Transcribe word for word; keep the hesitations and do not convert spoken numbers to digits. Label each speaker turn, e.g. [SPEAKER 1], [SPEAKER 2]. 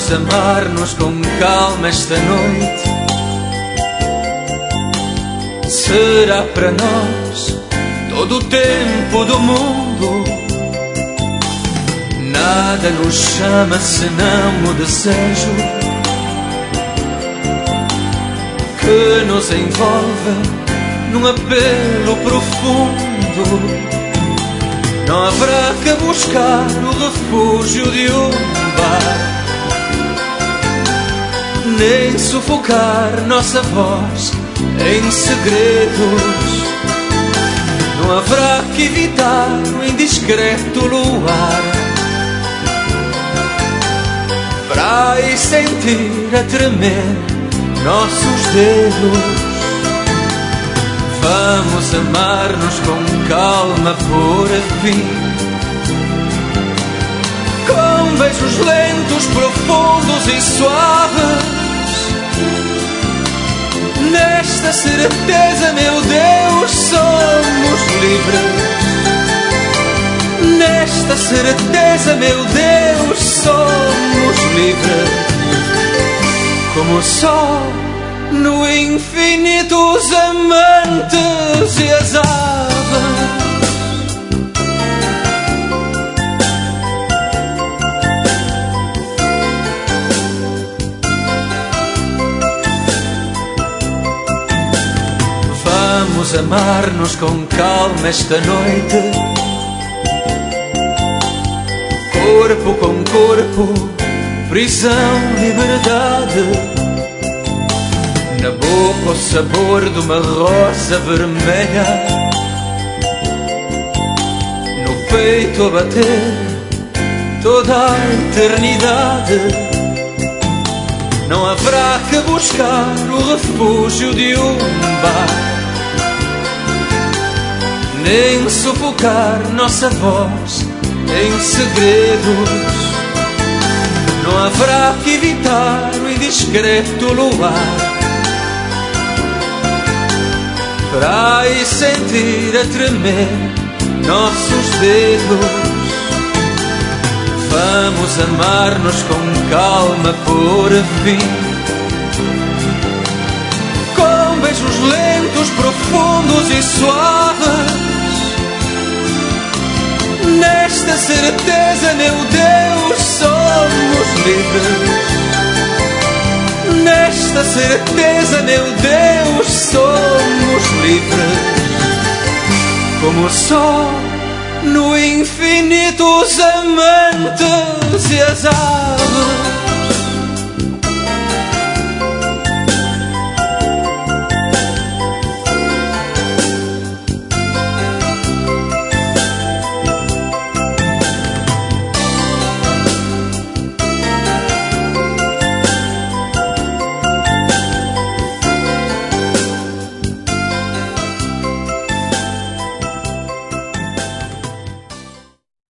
[SPEAKER 1] Vamos amar-nos com calma esta noite. Será para nós todo o tempo do mundo. Nada nos chama senão o desejo que nos envolve num apelo profundo. Não haverá que buscar o refúgio de um bar, nem sufocar nossa voz em segredos. Não haverá que evitar o indiscreto luar, para aí sentir a tremer nossos dedos. Vamos amar-nos com calma por fim, com beijos lentos, profundos e suaves. Nesta certeza, meu Deus, somos livres. Nesta certeza, meu Deus, somos livres. Como o sol no infinito, os amantes e as aves. Vamos amar-nos com calma esta noite, corpo com corpo, prisão, liberdade. Na boca o sabor de uma rosa vermelha, no peito a bater toda a eternidade. Não haverá que buscar o refúgio de um bar, nem sufocar nossa voz em segredos. Não haverá que evitar o indiscreto luar, para aí sentir a tremer nossos dedos. Vamos amar-nos com calma por fim, com beijos lentos, profundos e suaves. Nesta certeza, meu Deus, somos livres. Nesta certeza, meu Deus, somos livres. Como o sol no infinito, os amantes e as aves.